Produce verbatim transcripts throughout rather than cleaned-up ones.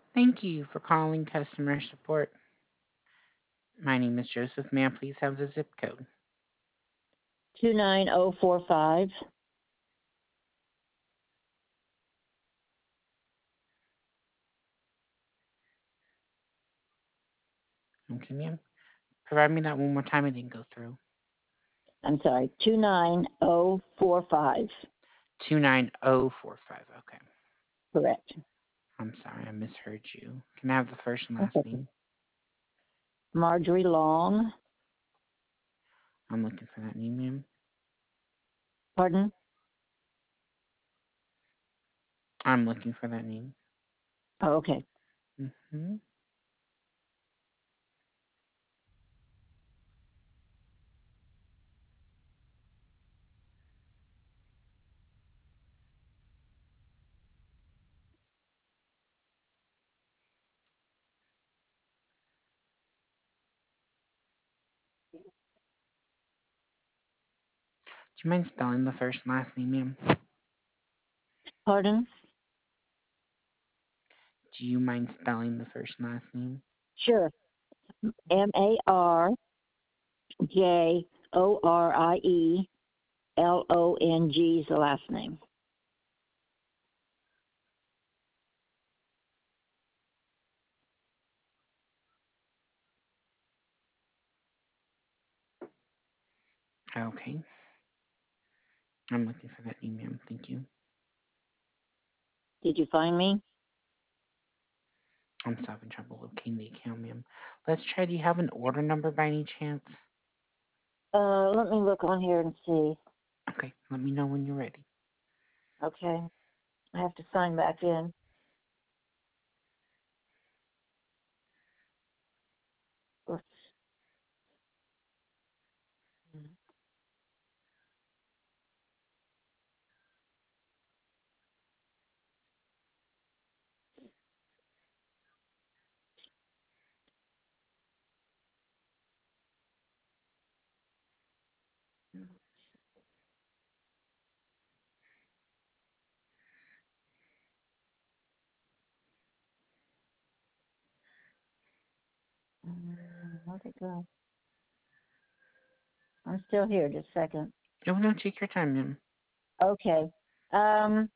Thank you for calling customer support. My name is Joseph. May I please have the zip code? two nine zero four five. Okay, ma'am. Provide me that one more time. It didn't go through. I'm sorry, two nine zero four five. two nine zero four five. Okay. Correct. I'm sorry, I misheard you. Can I have the first and last Okay. name? Marjorie Long. I'm looking for that name, ma'am. Pardon? I'm looking for that name. Oh, okay. Mm-hmm. Do you mind spelling the first and last name, ma'am? Pardon? Do you mind spelling the first and last name? Sure. M A R J O R I E L O N G is the last name. Okay. I'm looking for that name, ma'am. Thank you. Did you find me? I'm still having trouble locating the account, ma'am. Let's try. Do you have an order number by any chance? Uh, let me look on here and see. Okay. Let me know when you're ready. Okay. I have to sign back in. Oops. Where'd it go? I'm still here. Just a second. Oh, no, take your time, ma'am. Okay. Um,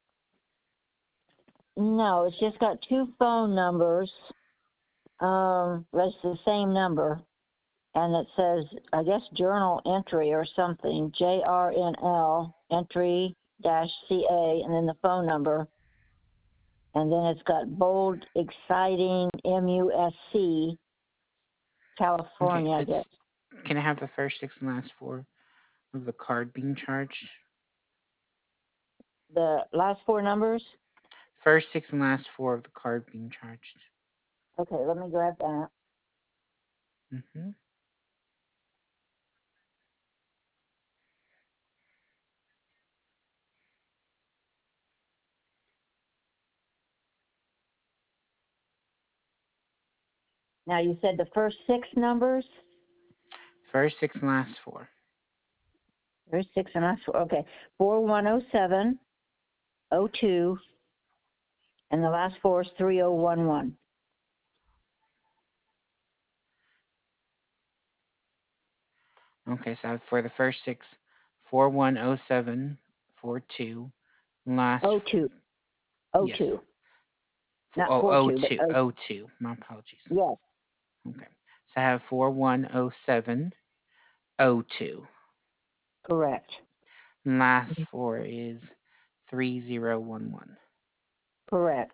no, it's just got two phone numbers. Um, that's the same number. And it says, I guess, journal entry or something, J R N L entry dash C A, and then the phone number. And then it's got bold, exciting, M U S C, Okay. California, I It's. guess. Can I have the first six and last four of the card being charged? The last four numbers? First six and last four of the card being charged. Okay, let me grab that. Mm-hmm. Now, you said the first six numbers? First six and last four. There's six and last four. Okay, four one zero seven zero two, and the last four is three zero one one. Okay, so for the first six, four one zero seven four two. Last. O two. O Yes. two. Not Oh, four oh two, but two. O. Oh two. My apologies. Yes, Okay. So I have four one zero seven zero two. correct. Last four is three zero one one. Correct.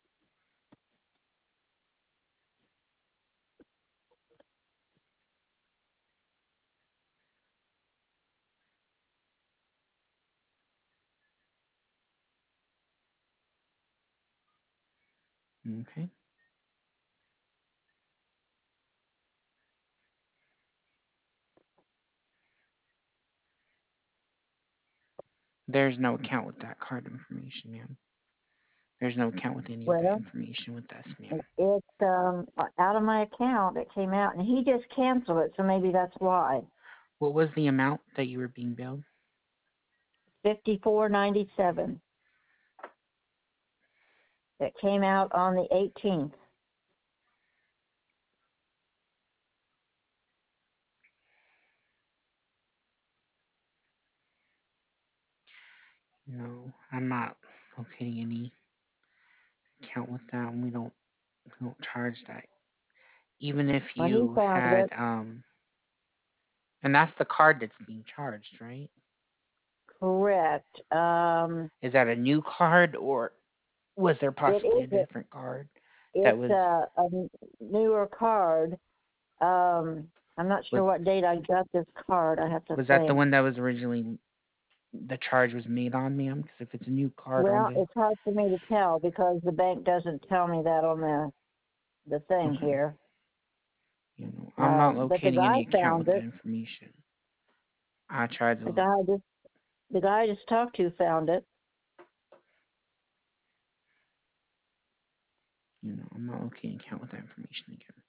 Okay. There's no account with that card information, ma'am. There's no account with any of that Well, information with us, ma'am. it's um out of my account. It came out, and he just canceled it, so maybe that's why. What was the amount that you were being billed? Fifty four ninety seven. It came out on the eighteenth. No, I'm not locating any account with that. And we don't we don't charge that. Even if Well, he you found had it. um, and that's the card that's being charged, right? Correct. Um, Is that a new card or was there it possibly a is a, different card that it's was a, a newer card. Um, I'm not sure was what date I got this card. I have to was that the think. one that was originally the charge was made on, ma'am? Because if it's a new card on Well, the it's hard for me to tell because the bank doesn't tell me that on the the thing okay, here. you know, I'm not Um, but the locating guy any account found with that it. information. I tried The to, guy I just the guy I just talked to found it. you know, I'm not locating an account with that information again.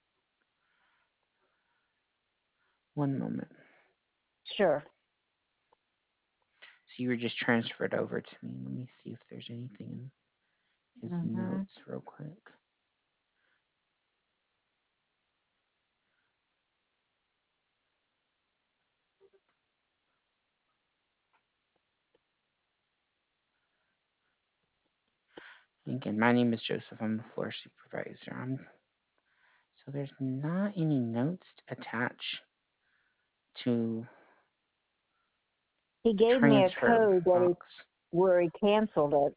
One moment. Sure. So you were just transferred over to me. Let me see if there's anything in his Mhm. notes real quick. Again, my name is Joseph. I'm the floor supervisor. I'm so there's not any notes attached to He the gave me a transfer code that he box. where he canceled it.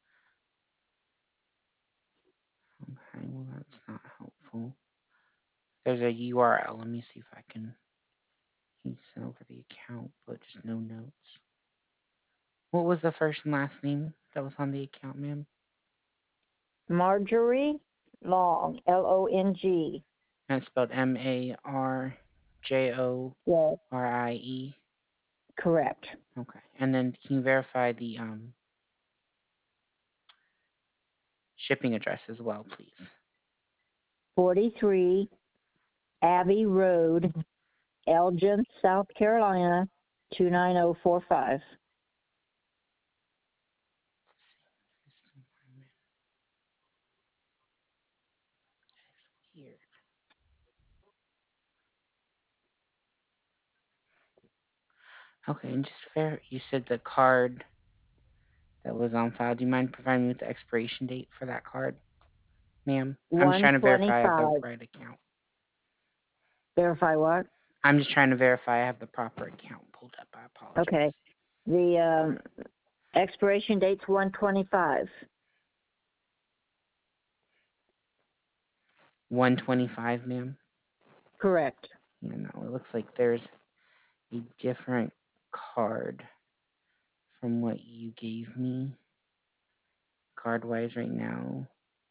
Okay, well that's not helpful. There's a U R L. Let me see if I can he sent over the account, but just no notes. What was the first and last name that was on the account, ma'am? Marjorie Long, L O N G. That's spelled M A R J O Yes, R I E. correct. Okay. And then can you verify the um, shipping address as well, please? forty-three Abbey Road, Elgin, South Carolina, two nine zero four five. Weird. Okay, and just fair. You said the card that was on file. Do you mind providing me with the expiration date for that card, ma'am? I'm just trying to verify I have the one twenty-five. right account. Verify what? I'm just trying to verify I have the proper account pulled up. I Okay. apologize. The um, expiration date's one twenty-five. one twenty-five, ma'am. Correct. You know, it looks like there's a different card from what you gave me card wise right now.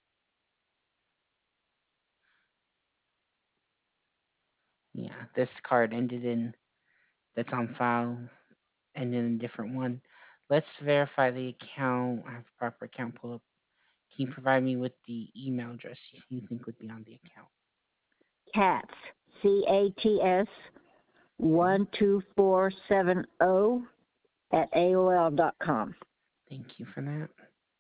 Yeah, this card ended in that's on file ended in a different one. Let's verify the account. I have the proper account pulled up. Can you provide me with the email address you think would be on the account? Cats, C A T S, one two four seven zero at A O L dot com. Thank you for that.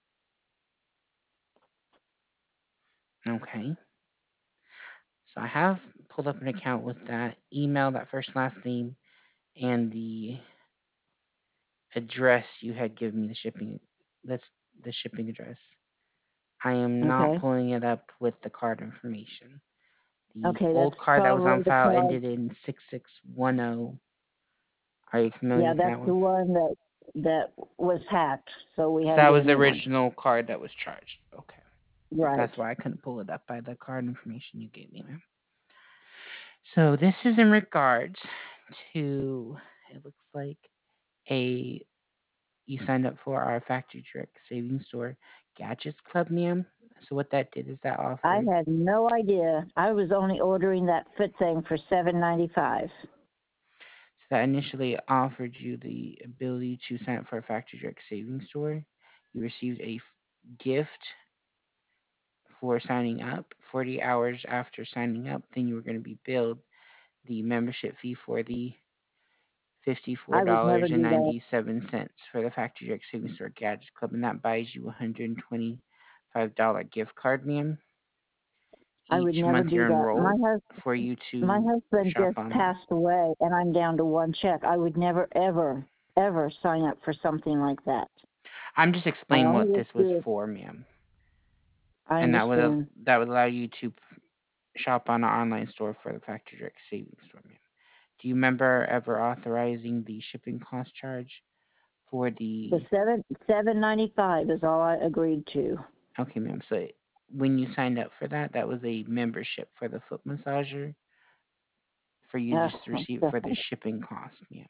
Okay. So I have pulled up an account with that email, that first last name, and the address you had given me, the shipping that's the shipping address. I am not Okay. pulling it up with the card information. The Okay, that's old card that was on probably the file card. ended in six six one zero. Are you familiar Yeah, with that's that the one? one that that was hacked, so we So had to that get a was the new one. original card that was charged. Okay. Right. That's why I couldn't pull it up by the card information you gave me, ma'am. So this is in regards to, it looks like a, you signed up for our Factory Direct Savings Store Gadgets Club, ma'am. So what that did is that I offered, had no idea. I was only ordering that fit thing for seven ninety five. so that initially offered you the ability to sign up for a Factory Direct Savings Store. You received a f- gift for signing up. forty hours after signing up, then you were going to be billed the membership fee for the I would never fifty-four dollars and do that. ninety-seven cents for the Factory Direct Savings Store Gadget Club, and that buys you one hundred twenty five dollar gift card, ma'am, I would each never month do you're that. My enrolled hus- for you my to husband shop just online. passed away, and I'm down to one check. I would never, ever, ever sign up for something like that. I'm just I explaining only what would this was do it. for, ma'am. I And that would understand. that would allow you to shop on an online store for the factory direct savings store, ma'am. Do you remember ever authorizing the shipping cost charge for The the? seven seven ninety five is all I agreed to. Okay, ma'am. So when you signed up for that, that was a membership for the foot massager for you Uh, just to receive for the shipping cost, ma'am.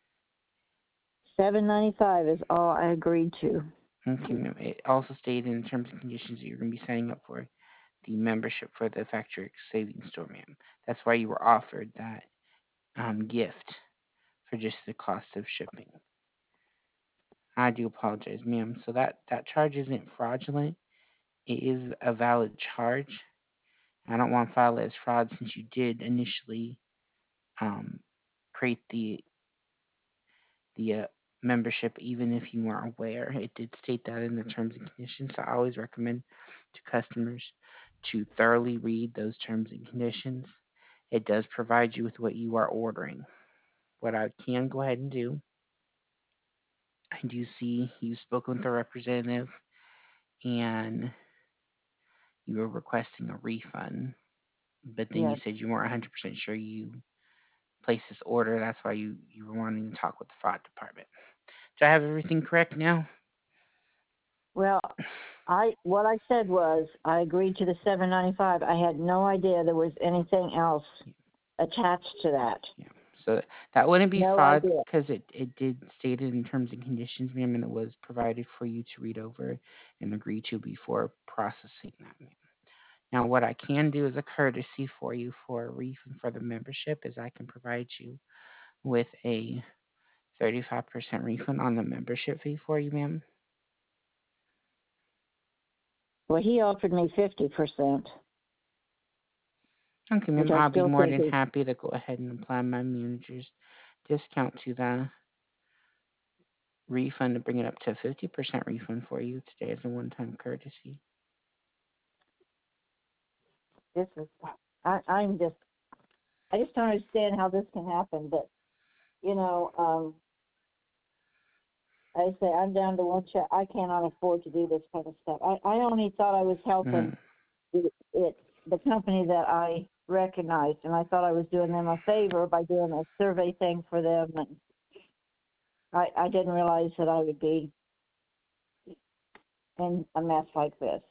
seven ninety five is all I agreed to. Okay, ma'am. It also stated in the terms and conditions that you're going to be signing up for the membership for the factory savings store, ma'am. That's why you were offered that um, gift for just the cost of shipping. I do apologize, ma'am. So that that charge isn't fraudulent. It is a valid charge. I don't want to file it as fraud since you did initially um, create the the uh, membership, even if you weren't aware. It did state that in the terms and conditions. So I always recommend to customers to thoroughly read those terms and conditions. It does provide you with what you are ordering. What I can go ahead and do, I do see you've spoken with a representative and you were requesting a refund, but then you Yes. said you weren't one hundred percent sure you placed this order. That's why you, you were wanting to talk with the fraud department. Do I have everything correct now? Well, I what I said was I agreed to the seven ninety five. I had no idea there was anything else attached to that. Yeah. So that wouldn't be No fraud idea. because it, it did state it in terms and conditions, ma'am, and it was provided for you to read over and agree to before processing that, ma'am. Now, what I can do as a courtesy for you for a refund for the membership is I can provide you with a thirty-five percent refund on the membership fee for you, ma'am. Well, he offered me fifty percent, Okay, which ma'am. I I'll be still more think than is happy to go ahead and apply my manager's discount to the refund to bring it up to a fifty percent refund for you today as a one time courtesy. this is. I, I'm just. I just don't understand how this can happen. But you know, um, I say I'm down to one check. I cannot afford to do this kind of stuff. I, I only thought I was helping Mm. it, it the company that I recognized, and I thought I was doing them a favor by doing a survey thing for them, and I, I didn't realize that I would be in a mess like this.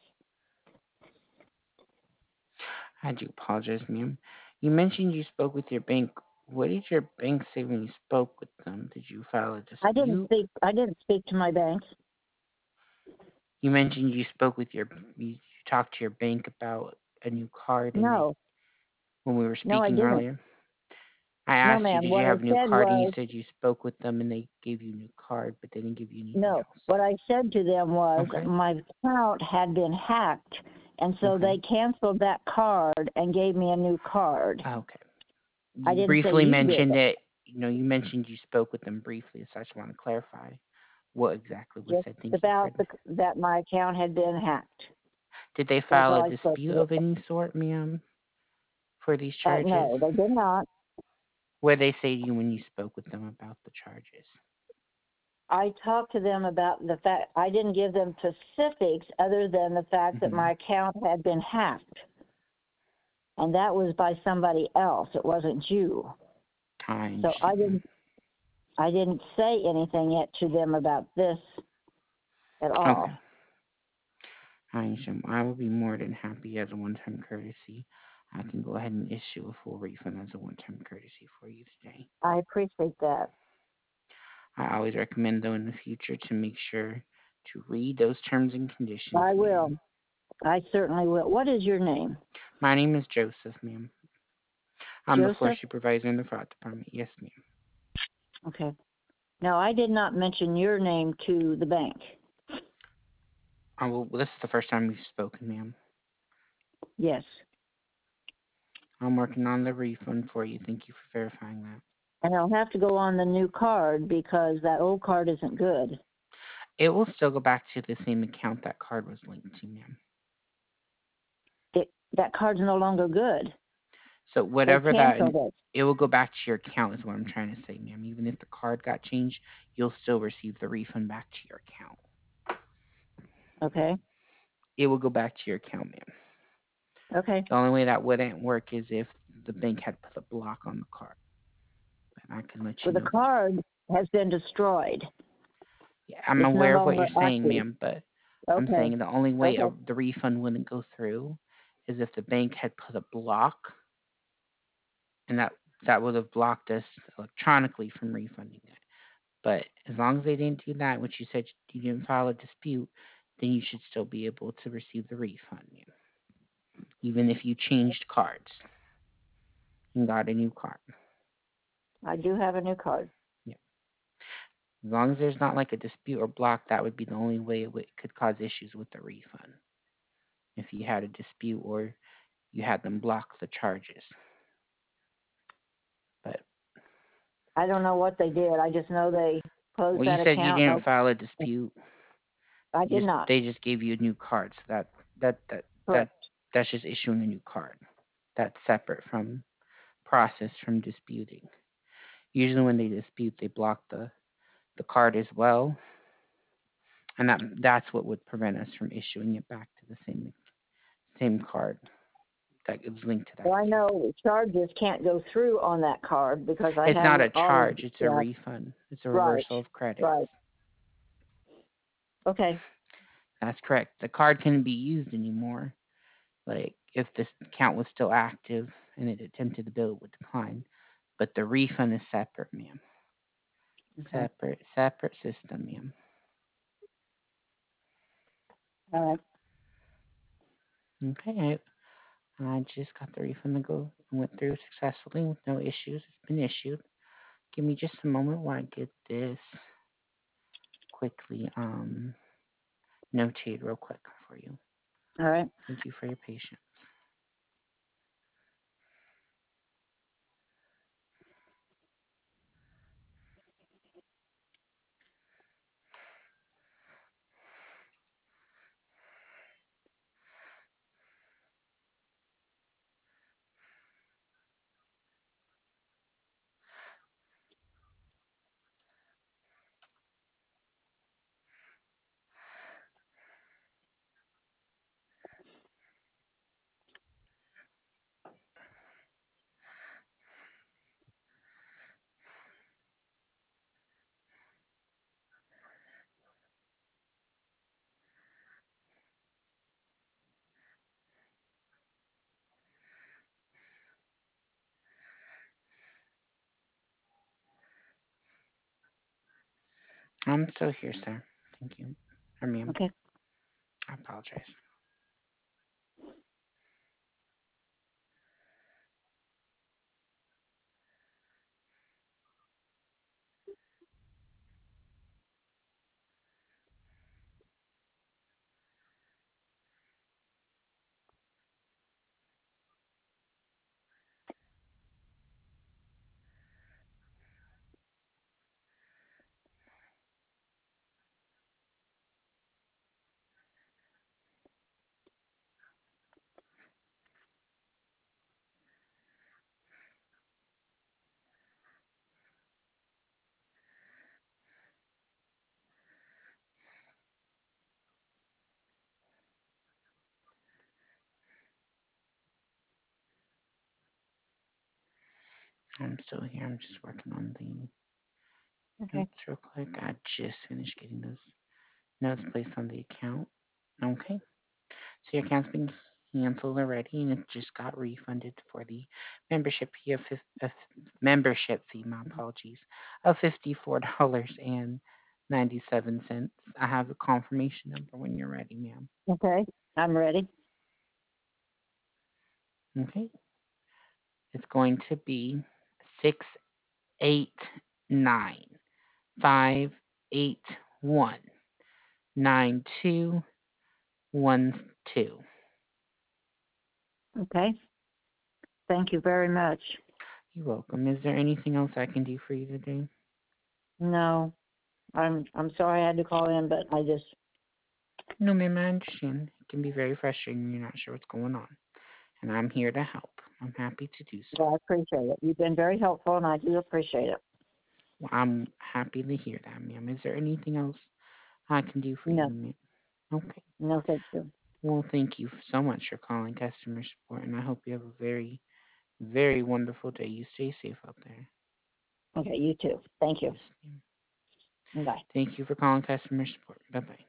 I do apologize, ma'am. You mentioned you spoke with your bank. What did your bank say when you spoke with them? Did you file a I didn't dispute? speak. I didn't speak to my bank. You mentioned you spoke with your, you, you talked to your bank about a new card, and they, No, when we were no, I speaking didn't. earlier, I No, asked you, ma'am. did you What I have a new said card? And you was said you spoke with them and they gave you a new card, but they didn't give you anything no. else. What I said to them was Okay. my account had been hacked, and so Okay. they canceled that card and gave me a new card. Okay. I You didn't say briefly you did mentioned it. it. You know, you mentioned you spoke with them briefly, so I just want to clarify what exactly was Just said. Thank you for. about the, that my account had been hacked. Did they That's file all a I spoke dispute to. of any sort, ma'am, for these Uh, no, charges? they did not. What did they say to you when you spoke with them about the charges? I talked to them about the fact I didn't give them specifics other than the fact that Mm-hmm. my account had been hacked, and that was by somebody else. It wasn't you. I So I understand. didn't. I didn't say anything yet to them about this at Okay. all. I understand. I will be more than happy as a one-time courtesy. I can go ahead and issue a full refund as a one-time courtesy for you today. I appreciate that. I always recommend, though, in the future to make sure to read those terms and conditions, I ma'am. will. I certainly will. What is your name? My name is Joseph, ma'am. I'm the floor Joseph? supervisor in the fraud department. Yes, ma'am. Okay. Now, I did not mention your name to the bank. I will, this is the first time we've spoken, ma'am. Yes. I'm working on the refund for you. Thank you for verifying that. And I'll have to go on the new card because that old card isn't good. It will still go back to the same account that card was linked to, ma'am. It, that card's no longer good. So They whatever that, canceled it. it will go back to your account is what I'm trying to say, ma'am. Even if the card got changed, you'll still receive the refund back to your account. Okay. It will go back to your account, ma'am. Okay. The only way that wouldn't work is if the bank had put a block on the card. But I can let Well, you the know. card has been destroyed. Yeah, I'm It's no aware of what longer you're saying, active. ma'am, but I'm Okay. saying the only way a, Okay. the refund wouldn't go through is if the bank had put a block, and that that would have blocked us electronically from refunding it. But as long as they didn't do that, which you said you didn't file a dispute, then you should still be able to receive the refund, ma'am. Even if you changed cards and got a new card. I do have a new card. Yeah. As long as there's not like a dispute or block, that would be the only way it would, could cause issues with the refund. If you had a dispute or you had them block the charges. But I don't know what they did. I just know they closed well, you that said you account. didn't file a dispute. I You did just not. they just gave you a new card, so that that that that Correct. that's just issuing a new card. That's separate from process from disputing. Usually when they dispute, they block the the card as well, and that that's what would prevent us from issuing it back to the same same card that is linked to that Well, I account. know charges can't go through on that card because I It's have not a all of charge, it's a yeah. refund. It's a Right. reversal of Right. credits. Okay. That's correct. The card can't be used anymore. Like if this account was still active and it attempted to bill, it would decline. But the refund is separate, ma'am. Okay. Separate, separate system, ma'am. All right. Okay, I, I just got the refund to go went through successfully with no issues. It's been issued. Give me just a moment while I get this quickly um notated real quick for you. All right. Thank you for your patience. I'm still here, sir. Thank you. Or ma'am. Okay. I apologize. I'm still here. I'm just working on the Okay. notes real quick. I just finished getting those notes placed on the account. Okay. So your account's been canceled already, and it just got refunded for the membership fee of, fif- of membership fee. My apologies, of fifty four dollars and ninety seven cents. I have the confirmation number when you're ready, ma'am. Okay. I'm ready. Okay, it's going to be six eight nine five eight one nine two one two. Okay. Thank you very much. You're welcome. Is there anything else I can do for you today? No. I'm I'm sorry I had to call in, but I just No, ma'am, I understand. It can be very frustrating when you're not sure what's going on. And I'm here to help. I'm happy to do so. well, I appreciate it. You've been very helpful, and I do appreciate it. Well, I'm happy to hear that, ma'am. Is there anything else I can do for you, No, ma'am? Okay. no, thank you. Well, thank you so much for calling customer support, and I hope you have a very, very wonderful day. You stay safe out there. Okay, you too. Thank you. Yes, ma'am. Bye. Thank you for calling customer support. Bye bye.